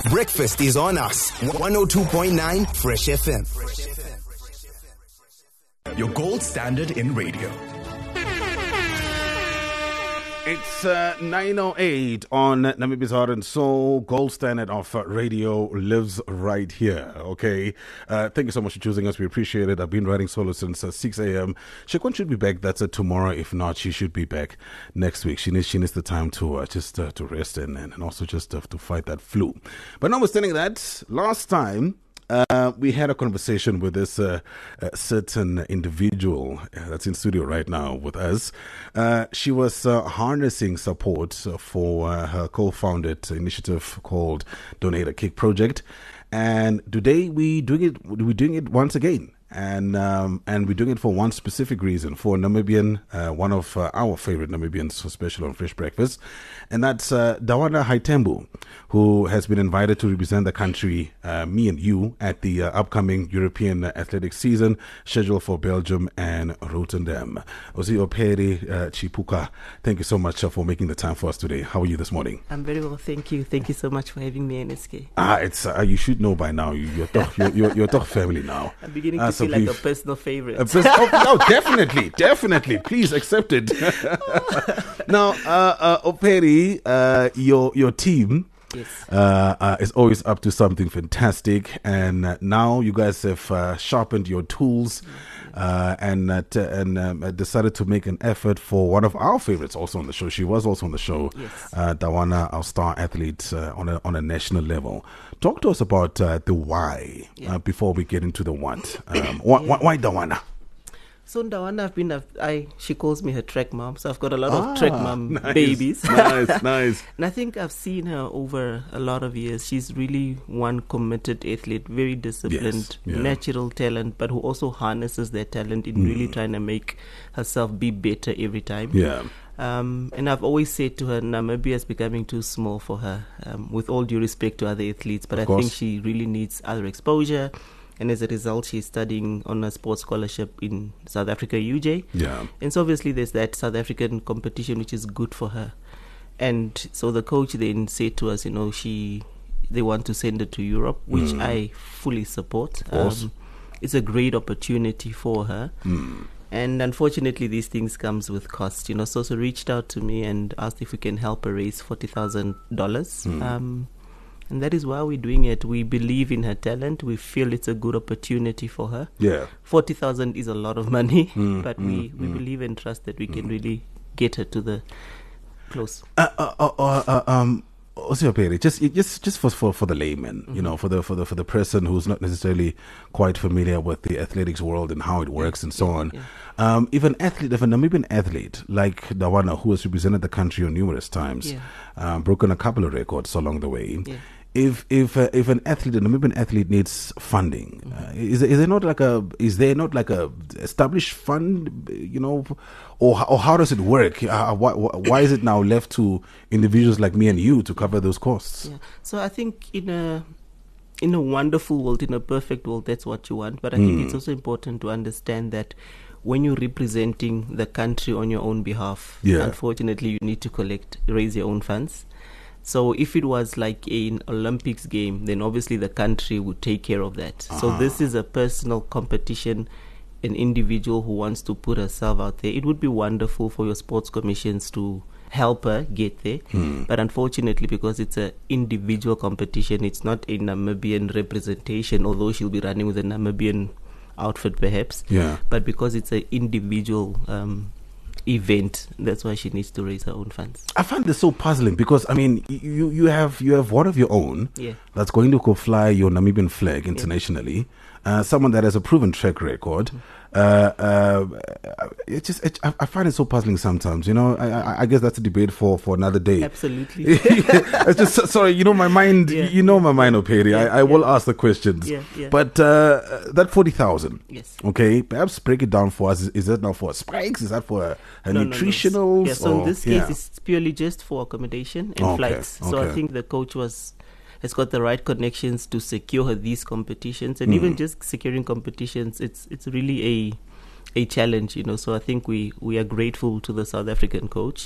Breakfast is on us. 102.9 Fresh FM. Your gold standard in radio. It's 9:08 on Namibia's Heart and Soul. Gold standard of radio lives right here, okay? Thank you so much for choosing us. We appreciate it. I've been writing solo since 6 a.m. Shekwan should be back. That's tomorrow. If not, she should be back next week. She needs the time to to rest and also just to fight that flu. But notwithstanding that, last time, we had a conversation with this certain individual that's in studio right now with us. She was harnessing support for her co-founded initiative called Donate a Cake Project, and today we're doing it once again. And we're doing it for one specific reason, for Namibian, one of our favorite Namibians for special on Fresh Breakfast, and that's Dawana Haitembu, who has been invited to represent the country, me and you, at the upcoming European athletics season scheduled for Belgium and Rotterdam. Osi Operi Chipuka, thank you so much for making the time for us today. How are you this morning? I'm very well, thank you. Thank you so much for having me, NSK. It's you should know by now. You're talk family now. I'm beginning to feel like a personal favorite. No, definitely. Please accept it. Now, Operi, your team is always up to something fantastic, and now you guys have sharpened your tools and decided to make an effort for one of our favorites also on the show. She was also on the show, Dawana, our star athlete on a national level. Talk to us about the why before we get into the what. Why Dawana? So Dawana, she calls me her track mom. So I've got a lot of track mom babies. Nice. And I think I've seen her over a lot of years. She's really one committed athlete, very disciplined, natural talent, but who also harnesses their talent in really trying to make herself be better every time. Yeah. And I've always said to her, Namibia is becoming too small for her, with all due respect to other athletes, but I think she really needs other exposure. And as a result, she's studying on a sports scholarship in South Africa, UJ. Yeah. And so obviously there's that South African competition, which is good for her. And so the coach then said to us, they want to send her to Europe, which I fully support. It's a great opportunity for her. And unfortunately, these things comes with cost, So she reached out to me and asked if we can help her raise $40,000. And that is why we're doing it. We believe in her talent. We feel it's a good opportunity for her. Yeah. 40,000 is a lot of money, but we believe and trust that we can really get her to the close. Just for the layman, for the person who's not necessarily quite familiar with the athletics world and how it works and so on. If a Namibian athlete like Dawana, who has represented the country on numerous times, broken a couple of records along the way. Yeah. If an athlete, a Namibian athlete, needs funding, is there not like a established fund, or how does it work? Why is it now left to individuals like me and you to cover those costs? Yeah. So I think in a wonderful world, in a perfect world, that's what you want. But I think it's also important to understand that when you're representing the country on your own behalf, unfortunately, you need to raise your own funds. So if it was like an Olympics game, then obviously the country would take care of that. So this is a personal competition, an individual who wants to put herself out there. It would be wonderful for your sports commissions to help her get there. But unfortunately, because it's an individual competition, it's not a Namibian representation, although she'll be running with a Namibian outfit perhaps. Yeah. But because it's an individual event, that's why she needs to raise her own funds. I find this so puzzling because you have one of your own that's going to go fly your Namibian flag internationally. Someone that has a proven track record. I find it so puzzling sometimes. I guess that's a debate for another day. Absolutely. It's just sorry. My mind. My mind, Operi. I will ask the questions. But that 40,000. Yes. Okay. Perhaps break it down for us. Is that now for spikes? Is that for a nutritionals? Yeah. So in this case, it's purely just for accommodation and flights. So I think the coach has got the right connections to secure her these competitions, and even just securing competitions, it's really a challenge, So I think we are grateful to the South African coach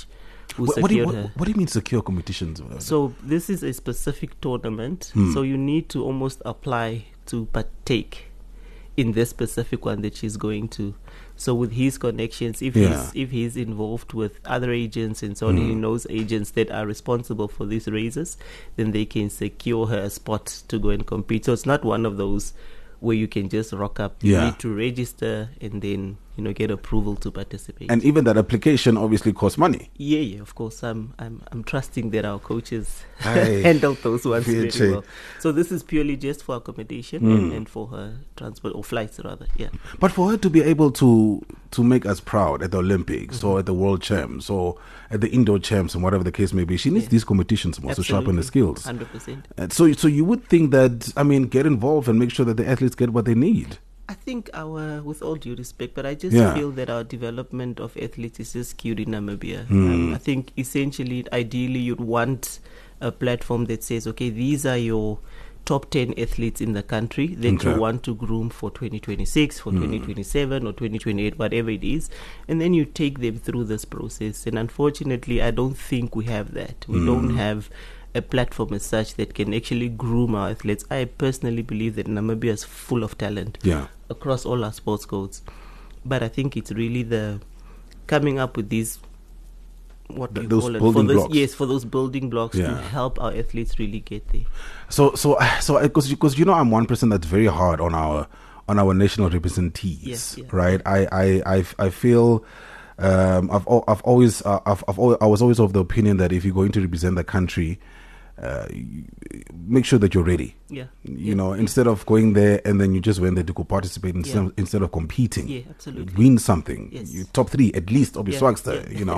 who secured her. What do you mean secure competitions? So this is a specific tournament. So you need to almost apply to partake in this specific one that she's going to. So with his connections, if he's involved with other agents and so on, he knows agents that are responsible for these races, then they can secure her a spot to go and compete. So it's not one of those where you can just rock up. You need to register and then get approval to participate. And even that application obviously costs money. Yeah, of course. I'm trusting that our coaches handled those ones very well. So this is purely just for accommodation and for her transport, or flights rather. Yeah. But for her to be able to make us proud at the Olympics or at the World Champs or at the Indoor Champs and whatever the case may be, she needs these competitions more to sharpen the skills. 100%. So you would think that, get involved and make sure that the athletes get what they need. I think with all due respect, but I just feel that our development of athletes is just skewed in Namibia. I think essentially, ideally, you'd want a platform that says, okay, these are your top 10 athletes in the country that you want to groom for 2026, for 2027 or 2028, whatever it is. And then you take them through this process. And unfortunately, I don't think we have that. We don't have a platform as such that can actually groom our athletes. I personally believe that Namibia is full of talent across all our sports codes. But I think it's really the coming up with these, for those building blocks to help our athletes really get there. So because I'm one person that's very hard on our national representees, right? I feel I was always of the opinion that if you're going to represent the country, make sure that you're ready. Instead of going there and then you just went there to go participate instead of competing. Yeah, absolutely. Win something. You top 3 at least of your swagster,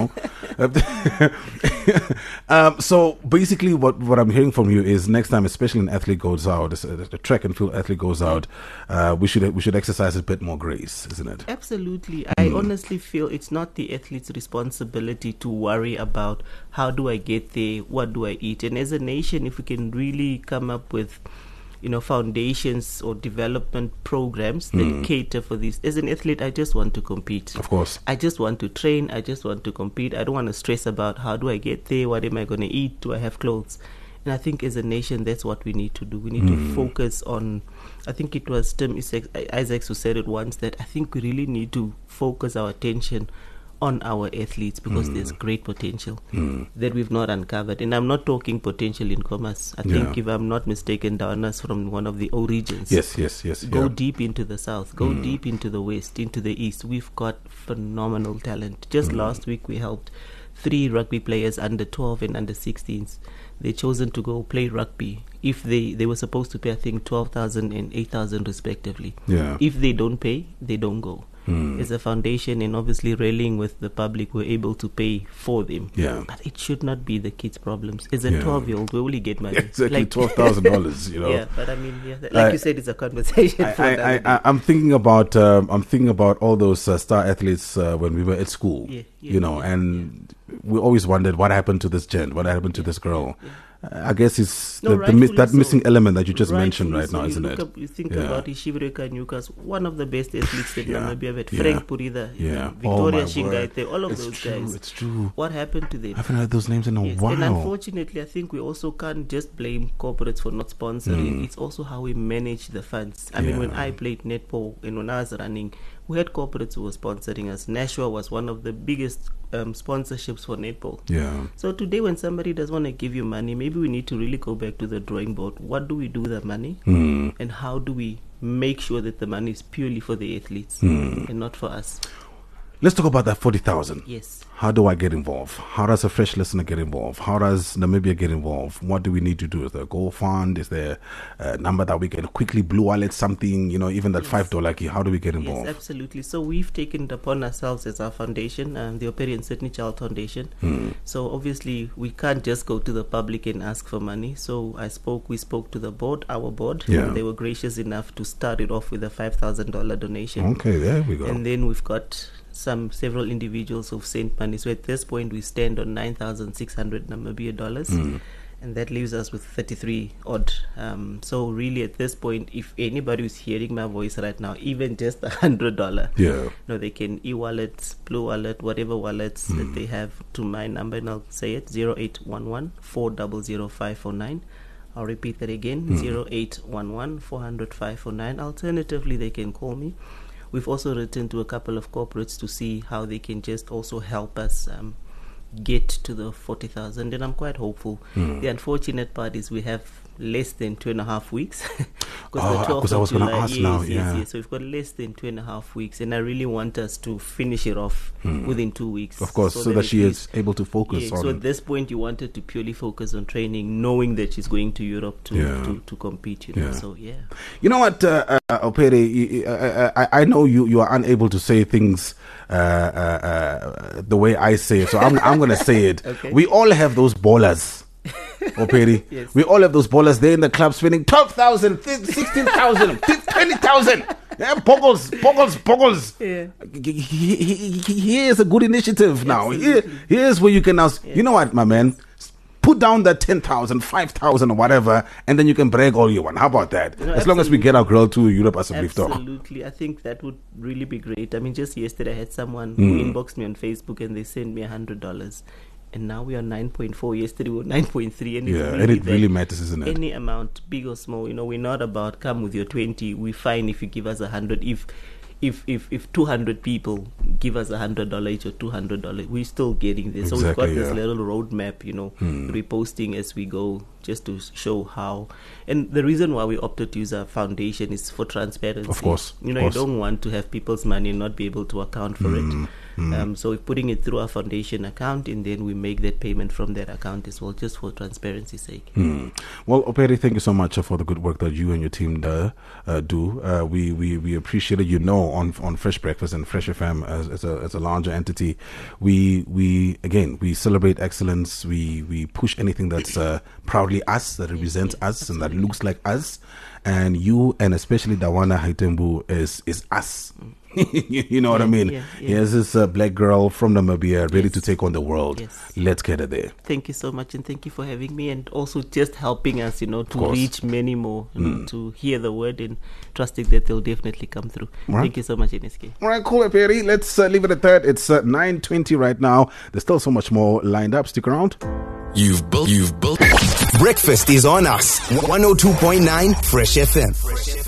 So basically what I'm hearing from you is next time, especially an athlete goes out, a track and field athlete goes out, we should exercise a bit more grace, isn't it? Absolutely. I honestly feel it's not the athlete's responsibility to worry about how do I get there, what do I eat. And as a nation, if we can really come up with foundations or development programs that cater for this. As an athlete, I just want to compete. Of course. I just want to train. I just want to compete. I don't want to stress about how do I get there, what am I going to eat, do I have clothes. And I think as a nation, that's what we need to do. We need to focus on, I think it was Tim Isaacs who said it once, that I think we really need to focus our attention on our athletes because there's great potential that we've not uncovered. And I'm not talking potential in commerce. I think, if I'm not mistaken, Diana's from one of the O regions. Yes. Go deep into the south, go deep into the west, into the east. We've got phenomenal talent. Just last week we helped 3 rugby players under 12 and under 16s. They chosen to go play rugby. If they were supposed to pay, I think 12,000 and 8,000 respectively. If they don't pay, they don't go. As a foundation, and obviously rallying with the public, we're able to pay for them. But it should not be the kids' problems. As a 12-year-old, we only get money. Exactly, like $12,000. Yeah, but I mean, like you said, it's a conversation. I'm thinking about all those star athletes when we were at school. And we always wondered what happened to this gent, what happened to this girl. I guess it's that missing element that you just mentioned right now, isn't it? You think about Ishivire Kanyukas, one of the best athletes that Namibia had. Frank Purida, Victoria Shingaite, all of those guys. It's true. What happened to them? I haven't heard those names in a while. And unfortunately, I think we also can't just blame corporates for not sponsoring. It's also how we manage the funds. I mean, when I played netball and when I was running, we had corporates who were sponsoring us. Nashua was one of the biggest sponsorships for netball. So today when somebody does want to give you money, maybe we need to really go back to the drawing board. What do we do with the money? And how do we make sure that the money is purely for the athletes and not for us? Let's talk about that 40,000. Yes. How do I get involved? How does a fresh listener get involved? How does Namibia get involved? What do we need to do? Is there a goal fund? Is there a number that we can quickly blue wallet something? Even that $5 key. How do we get involved? Yes, absolutely. So we've taken it upon ourselves as our foundation, the Operian Sydney Child Foundation. So obviously we can't just go to the public and ask for money. So we spoke to the board, our board. They were gracious enough to start it off with a $5,000 donation. Okay, there we go. And then we've got several individuals who've sent money. So at this point we stand on 9,600 Namibia dollars. and that leaves us with 33 odd. So really at this point, if anybody who's hearing my voice right now, even just $100, they can e-wallet, Blue Wallet, whatever wallets that they have, to my number, and I'll say it, 0811 400 549. I'll repeat that again, 0811 400 549. Alternatively, they can call me. We've also written to a couple of corporates to see how they can just also help us get to the 40,000, and I'm quite hopeful. The unfortunate part is we have less than 2.5 weeks. Because I was going to ask now. Yes. So we've got less than 2.5 weeks, and I really want us to finish it off within 2 weeks. Of course, so that she is able to focus on. So at this point, you wanted to purely focus on training, knowing that she's going to Europe to compete. So you know what, Opere, I know you are unable to say things the way I say it, so I'm going to say it. Okay. We all have those ballers. Operi. Yes. We all have those ballers there in the club spending 12,000, 16,000, 20,000. Yeah, boggles. Yeah. Here's a good initiative now. Here's where you can now. You know what, my man? Put down that 10,000, 5,000 or whatever, and then you can brag all you want. How about that? As long as we get our girl to Europe as a brief talk. Absolutely. I think that would really be great. I mean, just yesterday I had someone who inboxed me on Facebook and they sent me $100. And now we are 9.4. Yesterday we were 9.3. And it really matters, isn't it? Any amount, big or small, we're not about come with your 20. We're fine if you give us 100. If 200 people give us $100 each or $200, we're still getting there. So we've got this little roadmap, reposting as we go, just to show how. And the reason why we opted to use our foundation is for transparency. Of course. You don't want to have people's money and not be able to account for it. So we're putting it through our foundation account, and then we make that payment from that account as well, just for transparency's sake. Well, Operi, thank you so much for the good work that you and your team do. We appreciate it. On Fresh Breakfast and Fresh FM as a larger entity, we celebrate excellence. We push anything that's proudly us, that represents us, and that looks like us. And you, and especially Dawana Haitembu, is us. You know what I mean? Here's this black girl from Namibia ready to take on the world. Let's get her there. Thank you so much, and thank you for having me, and also just helping us, to reach many more, to hear the word, and trusting that they'll definitely come through. Right. Thank you so much, NSK. All right, cool, Perry. Let's leave it at that. It's 9:20 right now. There's still so much more lined up. Stick around. You've built. Breakfast is on us. 102.9 Fresh FM.